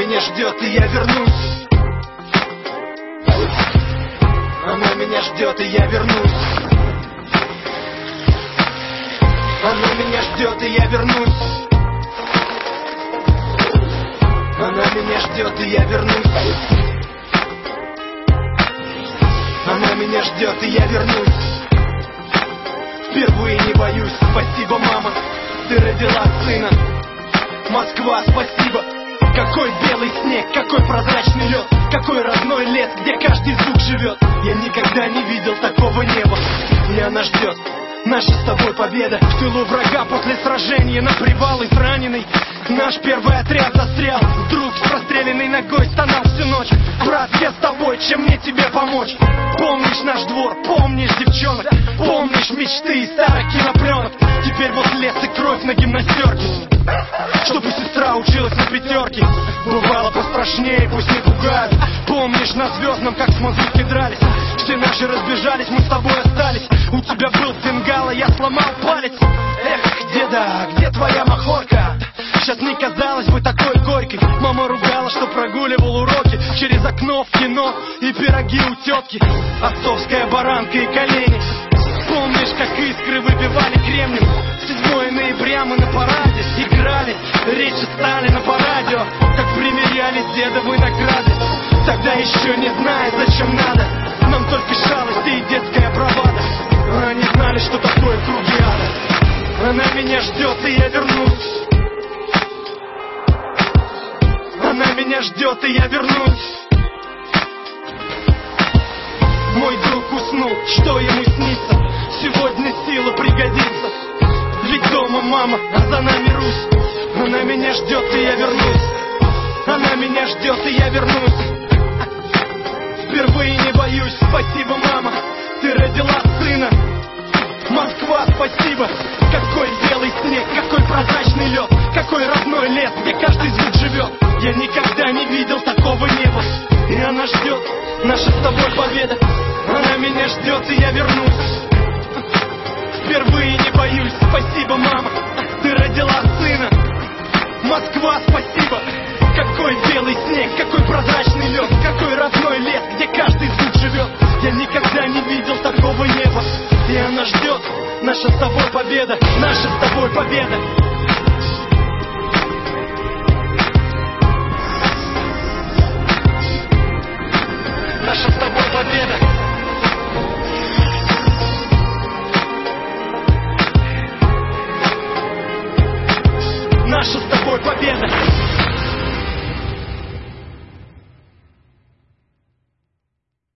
меня ждет, и я вернусь. Она меня ждет, и я вернусь. Она меня ждет, и я вернусь. Она меня ждет, и я вернусь. Она меня ждет, и я вернусь. Впервые не боюсь. Спасибо, мама, ты родила сына. Москва, спасибо. Какой белый снег, какой прозрачный лед, какой родной лес, где каждый звук живет. Я никогда не видел такого неба, и она ждет. Наша с тобой победа. В тылу врага после сражения на привал израненный наш первый отряд застрял. Вдруг с простреленной ногой стонал всю ночь. Брат, я с тобой, чем мне тебе помочь? Помнишь наш двор, помнишь девчонок, помнишь мечты и старых кинопленок. Теперь вот лес и кровь на гимнастерке, чтобы сестра училась на пятерке. Бывало пострашнее, пусть не пугают. Помнишь на Звездном, как с мазутки дрались? Все наши разбежались, мы с тобой остались. У тебя был фингал, а я сломал палец. Эх, деда, где твоя махорка? Сейчас не казалось бы такой горькой. Мама ругала, что прогуливал уроки через окно в кино и пироги у тетки. Отцовская баранка и колени. Помнишь, как искры выбивали кремнем? 7 ноября мы на параде играли речи Сталина по радио, как примеряли дедовы награды. Тогда еще не зная, зачем надо, нам только шалости и детская бравада. Они знали, что такое круги ада. Она меня ждет, и я вернусь. Она меня ждет, и я вернусь. Мой друг уснул, что ему снится? Сегодня сила пригодится. Ведь дома мама, а за нами Русь. Она меня ждет, и я вернусь. Она меня ждет, и я вернусь. Впервые не боюсь. Спасибо, мама, ты родила сына. Москва, спасибо. Какой белый снег, какой прозрачный лед, какой родной лес, где каждый звук живет. Я никогда не видел такого неба, и она ждет. Наша с тобой победа. Она меня ждет, и я вернусь. Впервые не боюсь. Спасибо, мама, ты родила сына. Москва, спасибо. Какой белый снег, какой прозрачный лед, какой родной лес, где каждый звук живет. Я никогда не видел такого неба, и она ждет. Наша с тобой победа. Наша с тобой победа. Наша с тобой победа. Наша с тобой победа.